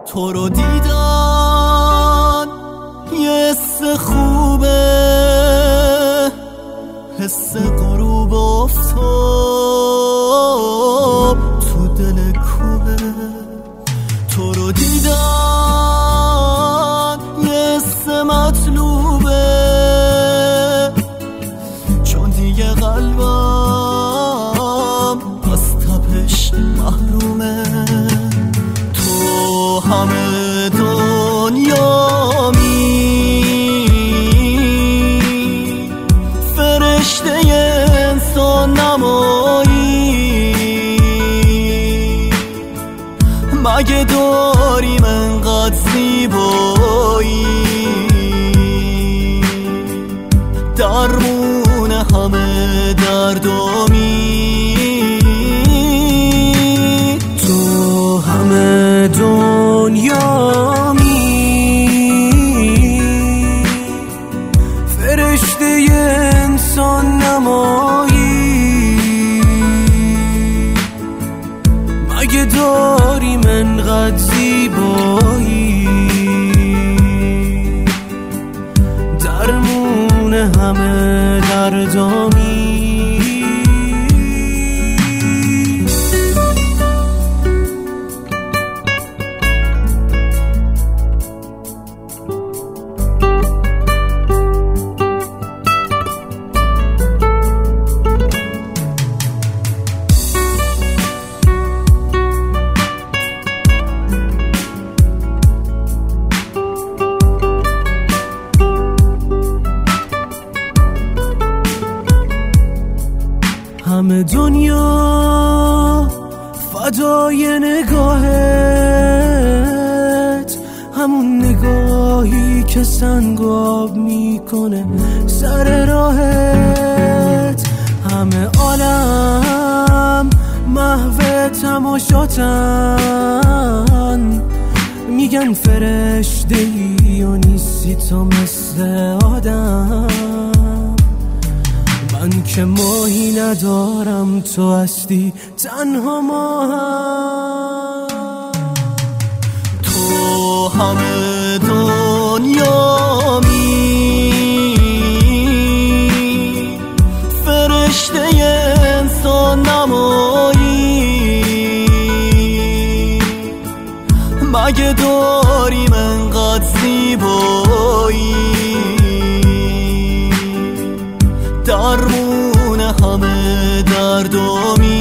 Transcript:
تو رو دیدن یه حس خوبه، حس غروب افتاب تو دل کوه. تو رو دیدن یه حس مطلوبه، چون دیگه قلبم از تپش محرومه. تو همه دنیامی، فرشته انسان نمایی، مگه داریم انقدر زیبایی، درمون همه دردامی. تو همه دنیامی، فرشته انسان نمایی، مگه داریم انقدر زیبایی، درمون همه دردامی. همه دنیا فدای نگاهت، همون نگاهی که سنگاب میکنه سر راهت. همه عالم محو تماشاتن، میگن فرشته‌ای و نیستی تو مثل آدم. من که ماهی ندارم، تو هستی تنها ماهم. تو همه دنیامی، فرشته انسان نمایی، مگه داریم انقدر زیبایی، درمون همه دردامی.